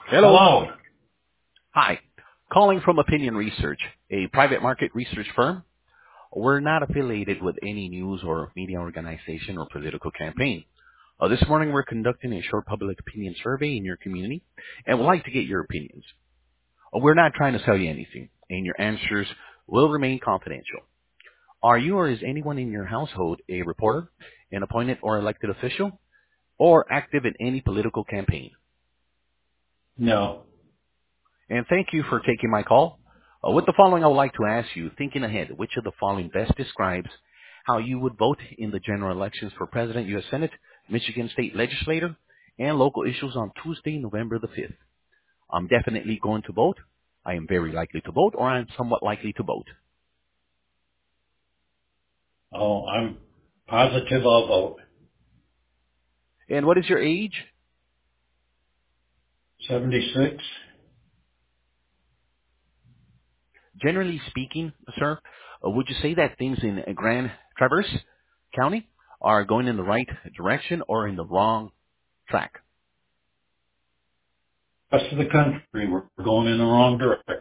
Hello. Hello. Hi. Calling from Opinion Research, a private market research firm. We're not affiliated with any news or media organization or political campaign. This morning we're conducting a short public opinion survey in your community and would like to get your opinions. We're not trying to sell you anything, and your answers will remain confidential. Are you or is anyone in your household a reporter, an appointed or elected official, or active in any political campaign? No. And thank you for taking my call. With the following, I would like to ask you, thinking ahead, which of the following best describes how you would vote in the general elections for President, U.S. Senate, Michigan State Legislature, and local issues on Tuesday, November the 5th? I'm definitely going to vote. I am very likely to vote, or I'm somewhat likely to vote. Oh, I'm positive I'll vote. And what is your age? 76? Generally speaking, sir, would you say that things in Grand Traverse County are going in the right direction or in the wrong track? Rest of the country, we're going in the wrong direction.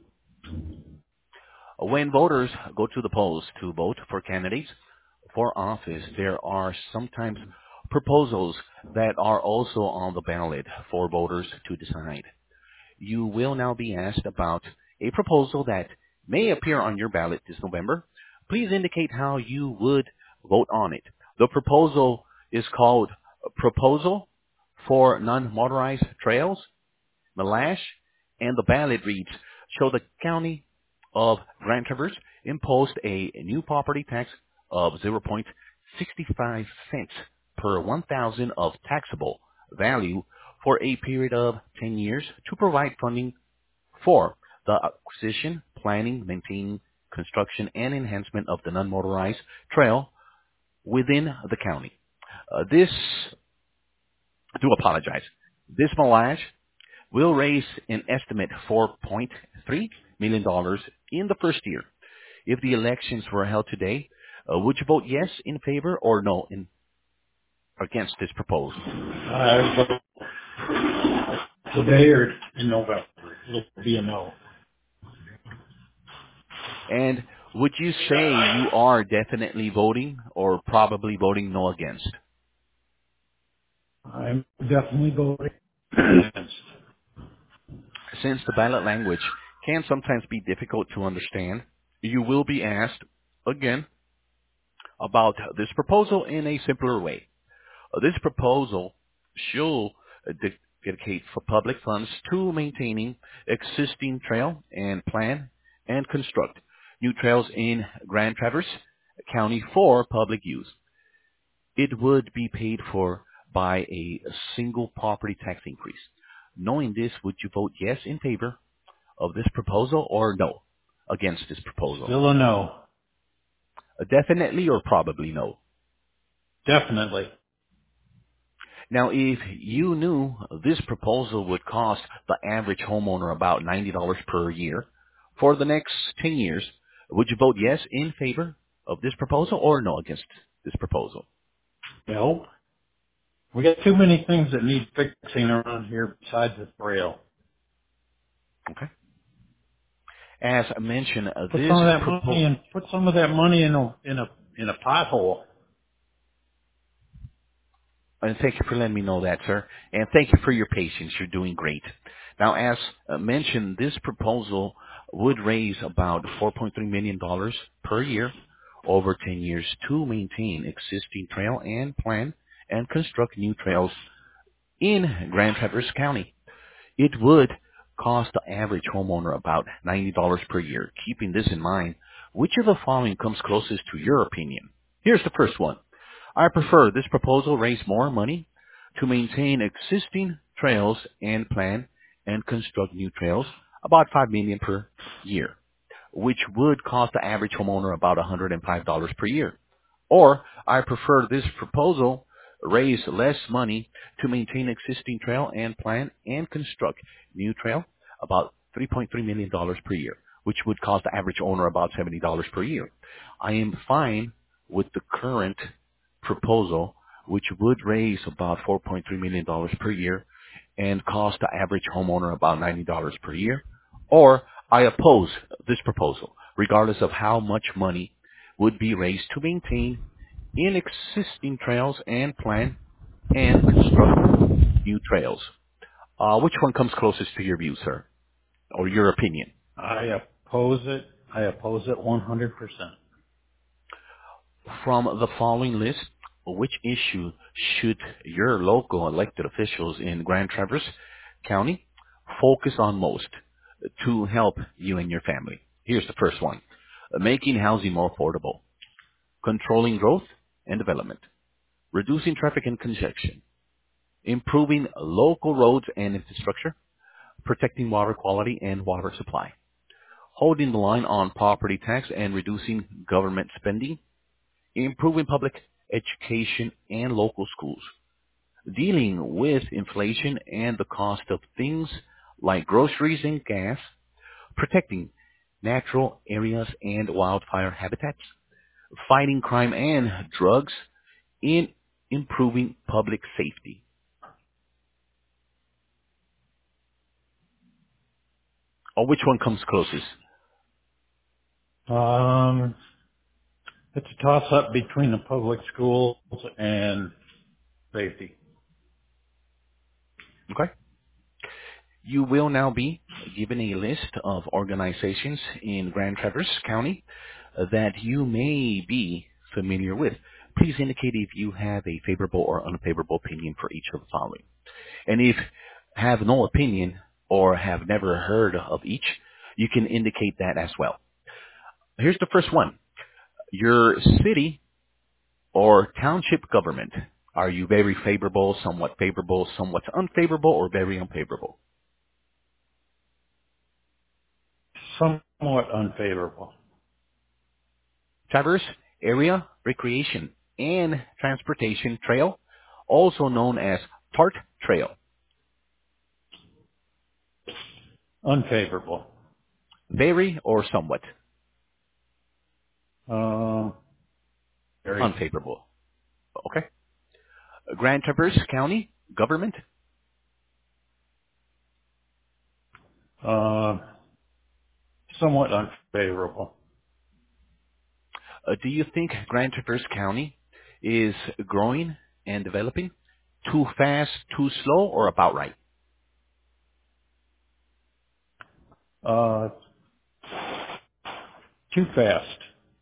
When voters go to the polls to vote for candidates for office, there are sometimes proposals that are also on the ballot for voters to decide. You will now be asked about a proposal that may appear on your ballot this November. Please indicate how you would vote on it. The proposal is called Proposal for Non-Motorized Trails, Melash, and the ballot reads, show the county of Grand Traverse imposed a new property tax of 0.65 cents per 1,000 of taxable value for a period of 10 years to provide funding for the acquisition, planning, maintaining, construction, and enhancement of the non-motorized trail within the county. This, I do apologize, this millage will raise an estimate $4.3 million dollars in the first year. If the elections were held today, would you vote yes in favor or no against this proposal? I vote today or in November. It'll be a no. And would you say you are definitely voting or probably voting no against? I'm definitely voting against. Since the ballot language can sometimes be difficult to understand, you will be asked again about this proposal in a simpler way. This proposal should dedicate for public funds to maintaining existing trail and plan and construct new trails in Grand Traverse County for public use. It would be paid for by a single property tax increase. Knowing this, would you vote yes in favor of this proposal or no against this proposal? Still a no. Definitely or probably no. Definitely. Now, if you knew this proposal would cost the average homeowner about $90 per year for the next 10 years, would you vote yes in favor of this proposal or no against this proposal? No. We got too many things that need fixing around here besides the trail. Okay. As I mentioned, Put this some of that money proposal, in. Put some of that money in a pothole. and thank you for letting me know that, sir, and thank you for your patience. You're doing great. Now, as mentioned, this proposal would raise about $4.3 million dollars per year over 10 years to maintain existing trail and plan and construct new trails in Grand Traverse County. It would cost the average homeowner about $90 per year. Keeping this in mind, which of the following comes closest to your opinion? Here's the first one. I prefer this proposal raise more money to maintain existing trails and plan and construct new trails, about $5 million per year, which would cost the average homeowner about $105 per year. Or I prefer this proposal raise less money to maintain existing trail and plan and construct new trail, about $3.3 million per year, which would cost the average owner about $70 per year. I am fine with the current proposal, which would raise about $4.3 million per year and cost the average homeowner about $90 per year. Or I oppose this proposal, regardless of how much money would be raised to maintain in existing trails and plan and construct new trails. Which one comes closest to your view, sir, or your opinion? I oppose it. I oppose it 100%. From the following list, which issue should your local elected officials in Grand Traverse County focus on most to help you and your family? Here's the first one. Making housing more affordable, controlling growth and development, reducing traffic and congestion, improving local roads and infrastructure, protecting water quality and water supply, holding the line on property tax and reducing government spending, improving public education and local schools, dealing with inflation and the cost of things like groceries and gas, protecting natural areas and wildfire habitats, fighting crime and drugs, and improving public safety. Or which one comes closest? Um, it's a toss-up between the public schools and safety. Okay. You will now be given a list of organizations in Grand Traverse County that you may be familiar with. Please indicate if you have a favorable or unfavorable opinion for each of the following. And if have no opinion or have never heard of each, you can indicate that as well. Here's the first one. Your city or township government. Are you very favorable, somewhat unfavorable, or very unfavorable? Somewhat unfavorable. Traverse Area Recreation and Transportation Trail, also known as TART Trail. Unfavorable. Very or somewhat Uh, very, unfavorable. Okay. Grand Traverse County government. uh, somewhat unfavorable. Do you think Grand Traverse County is growing and developing too fast, too slow, or about right? Uh, too fast.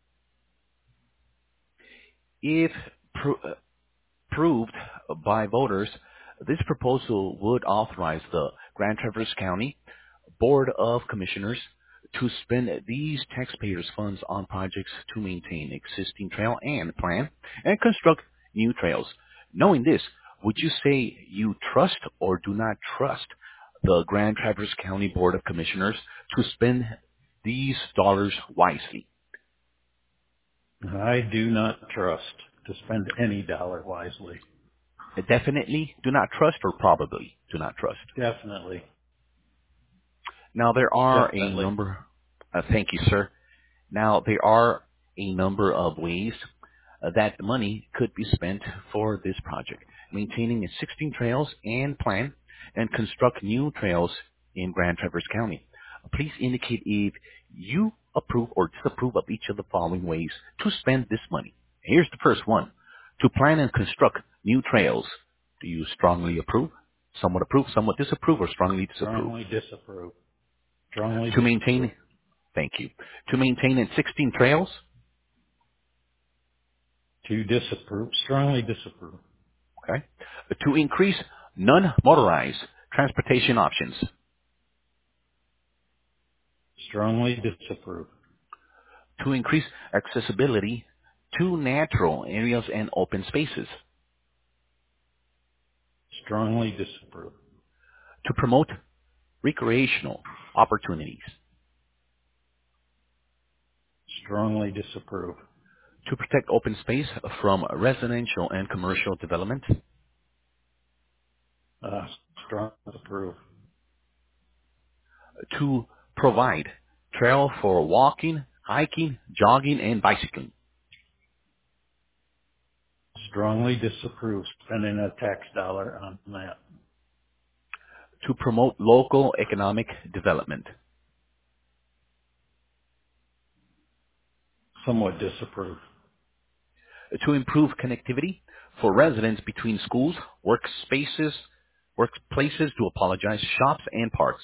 If approved by voters, this proposal would authorize the Grand Traverse County Board of Commissioners to spend these taxpayers' funds on projects to maintain existing trail and plan and construct new trails. Knowing this, would you say you trust or do not trust the Grand Traverse County Board of Commissioners to spend these dollars wisely? I do not trust to spend any dollar wisely. Definitely do not trust or probably do not trust. Definitely. Now there are a Definitely. number, thank you sir. Now there are a number of ways that the money could be spent for this project, maintaining existing trails and plan and construct new trails in Grand Traverse County. Please indicate if you approve or disapprove of each of the following ways to spend this money. Here's the first one. To plan and construct new trails. Do you strongly approve, somewhat disapprove, or strongly disapprove? Strongly disapprove. Strongly To disapprove. maintain, thank you. To maintain existing trails. To disapprove. Strongly disapprove. Okay. To increase non-motorized transportation options. Strongly disapprove. To increase accessibility to natural areas and open spaces. Strongly disapprove. To promote recreational opportunities. Strongly disapprove. To protect open space from residential and commercial development. Uh, strongly disapprove. To provide trail for walking, hiking, jogging, and bicycling. Strongly disapprove spending a tax dollar on that. To promote local economic development. Somewhat disapprove. To improve connectivity for residents between schools, workplaces, to apologize, shops, and parks.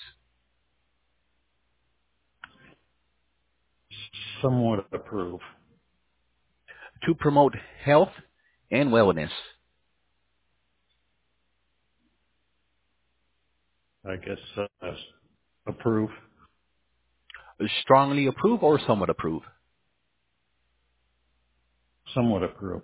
Somewhat approve. To promote health and wellness. I guess approve. Strongly approve or somewhat approve. Somewhat approve.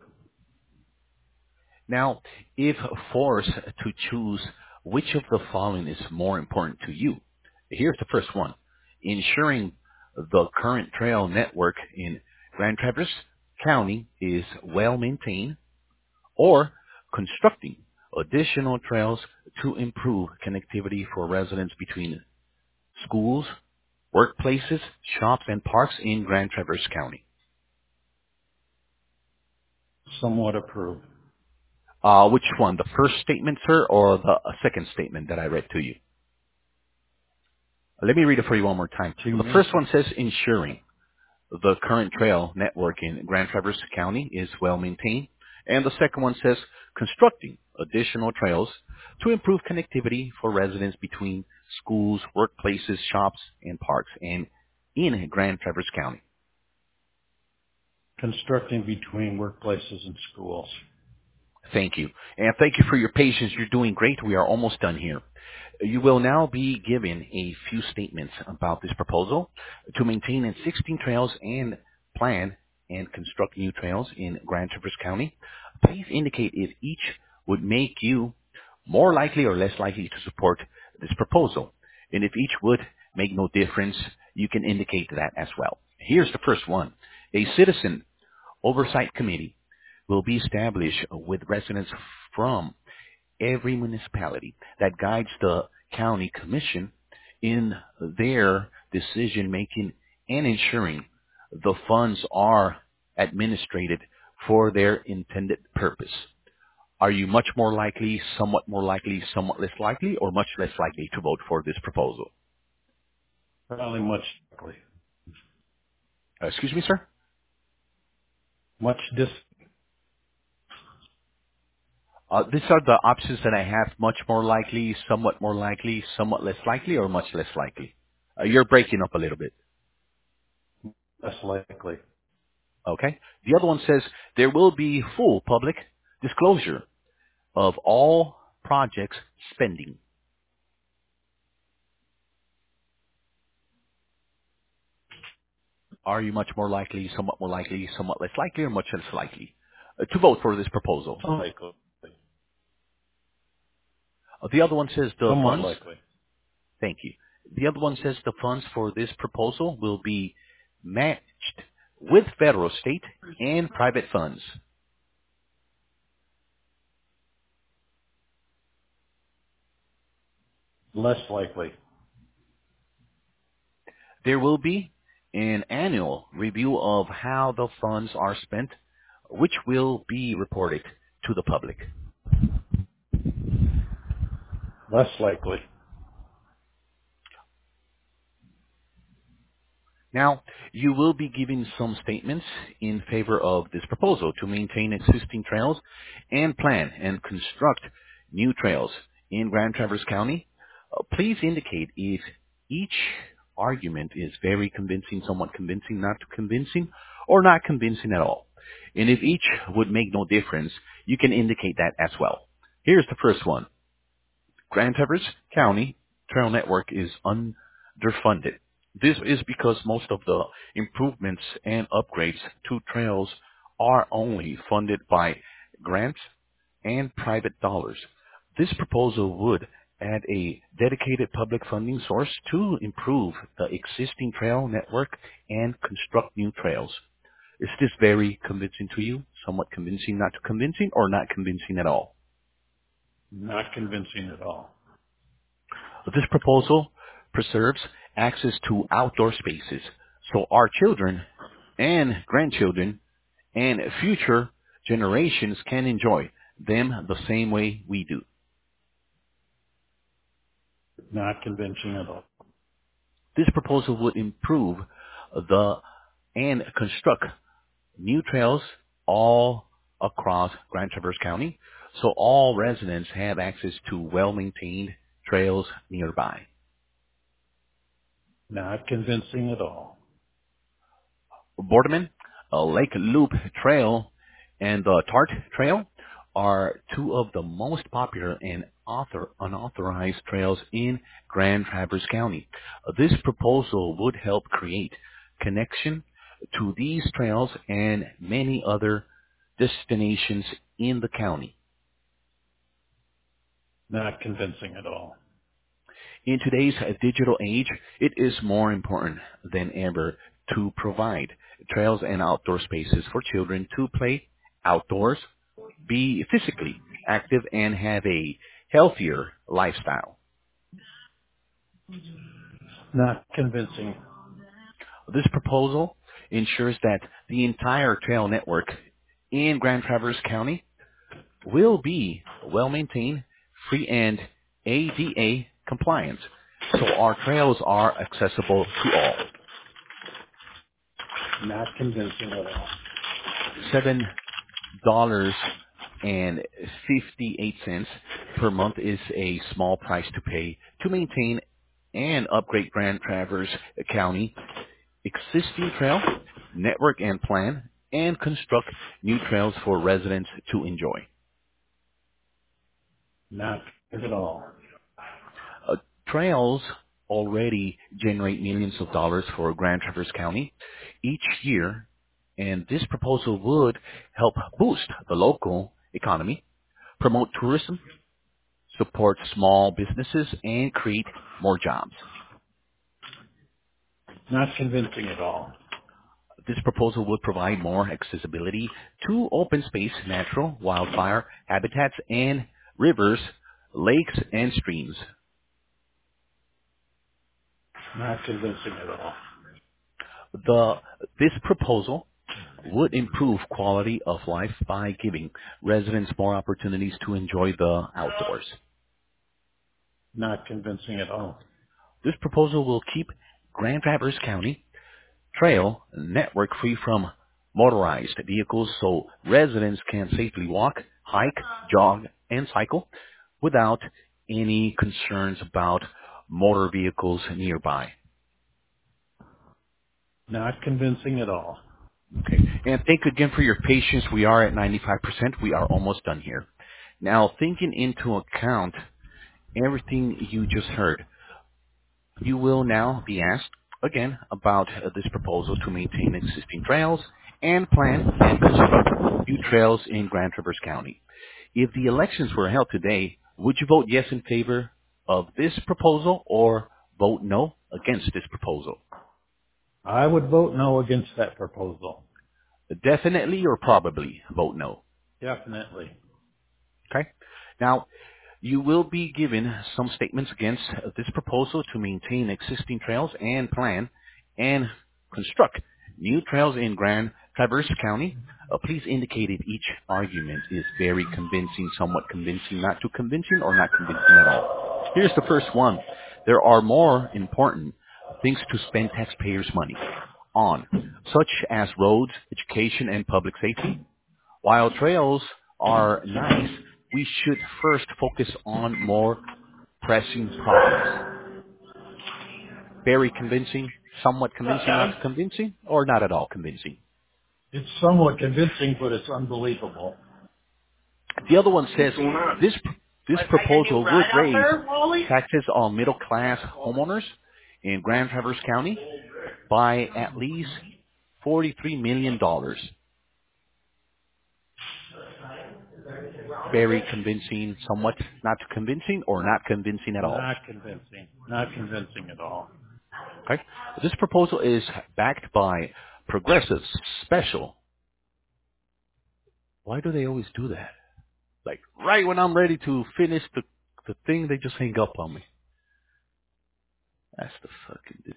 Now, if forced to choose which of the following is more important to you, here's the first one. Ensuring the current trail network in Grand Traverse County is well maintained, or constructing additional trails to improve connectivity for residents between schools, workplaces, shops, and parks in Grand Traverse County. Somewhat approve. Which one, the first statement, sir, or the second statement that I read to you? Let me read it for you one more time. To The me, first one says ensuring the current trail network in Grand Traverse County is well maintained. And the second one says constructing additional trails to improve connectivity for residents between schools, workplaces, shops, and parks and in Grand Traverse County. constructing between workplaces and schools. Thank you. And thank you for your patience. You're doing great. We are almost done here. You will now be given a few statements about this proposal to maintain existing trails and plan and construct new trails in Grand Traverse County. Please indicate if each would make you more likely or less likely to support this proposal. And if each would make no difference, you can indicate that as well. Here's the first one. A citizen oversight committee will be established with residents from every municipality that guides the county commission in their decision making and ensuring the funds are administered for their intended purpose. Are you much more likely, somewhat less likely, or much less likely to vote for this proposal? Probably much likely. Excuse me, sir? Much These are the options that I have: much more likely, somewhat less likely, or much less likely. You're breaking up a little bit. less likely. Okay. The other one says there will be full public disclosure of all projects spending. Are you much more likely, somewhat less likely, or much less likely to vote for this proposal? Likely. The other one says the Somewhat funds. likely. Thank you. The other one says the funds for this proposal will be matched with federal, state, and private funds. Less likely. There will be an annual review of how the funds are spent, which will be reported to the public. Less likely. Now, you will be given some statements in favor of this proposal to maintain existing trails and plan and construct new trails in Grand Traverse County. Please indicate if each argument is very convincing, somewhat convincing, not convincing, or not convincing at all. And if each would make no difference, you can indicate that as well. Here's the first one. Grand Traverse County Trail Network is underfunded. This is because most of the improvements and upgrades to trails are only funded by grants and private dollars. This proposal would add a dedicated public funding source to improve the existing trail network and construct new trails. Is this very convincing to you? Somewhat convincing, not too convincing, or not convincing at all? Not convincing at all. This proposal preserves access to outdoor spaces so our children and grandchildren and future generations can enjoy them the same way we do. Not convincing at all. This proposal would improve the and construct new trails all across Grand Traverse County, so all residents have access to well-maintained trails nearby. Not convincing at all. Boardman, Lake Loop Trail, and the Tart Trail are two of the most popular and unauthorized trails in Grand Traverse County. This proposal would help create connection to these trails and many other destinations in the county. Not convincing at all. In today's digital age, it is more important than ever to provide trails and outdoor spaces for children to play outdoors, be physically active, and have a healthier lifestyle. Not convincing. This proposal ensures that the entire trail network in Grand Traverse County will be well maintained, free, and ADA compliant, so our trails are accessible to all. Not convincing at all. $7.58 per month is a small price to pay to maintain and upgrade Grand Traverse County existing trail network and plan and construct new trails for residents to enjoy. Not at all. Trails already generate millions of dollars for Grand Traverse County each year, and this proposal would help boost the local economy, promote tourism, support small businesses, and create more jobs. Not convincing at all. This proposal would provide more accessibility to open space, natural wildfire habitats, and rivers, lakes, and streams. Not convincing at all. This proposal would improve quality of life by giving residents more opportunities to enjoy the outdoors. Not convincing at all. This proposal will keep Grand Traverse County trail network free from motorized vehicles so residents can safely walk, hike, jog, and cycle without any concerns about motor vehicles nearby. Not convincing at all. Okay. And thank you again for your patience. We are at 95%. We are almost done here. Now, taking into account everything you just heard, you will now be asked again about this proposal to maintain existing trails and plan and construct new trails in Grand Traverse County. If the elections were held today, would you vote yes in favor of this proposal or vote no against this proposal? I would vote no against that proposal. Definitely or probably vote no. Definitely. Okay? Now, you will be given some statements against this proposal to maintain existing trails and plan and construct new trails in Grand Traverse County. Please indicate if each argument is very convincing, somewhat convincing, not too convincing, or not convincing at all. Here's the first one. There are more important things to spend taxpayers' money on, such as roads, education, and public safety. While trails are nice, we should first focus on more pressing problems. Very convincing, somewhat convincing, not convincing, or not at all convincing. It's somewhat convincing, but it's unbelievable. The other one says What's going on? this Like I can proposal do would right out raise there, Wally? taxes on middle class homeowners in Grand Traverse County by at least $43 million. Very convincing, somewhat not convincing, or not convincing at all. Not convincing. Not convincing at all. Okay? This proposal is backed by Progressive Special. Why do they always do that? Like, right when I'm ready to finish the thing, they just hang up on me. That's the fucking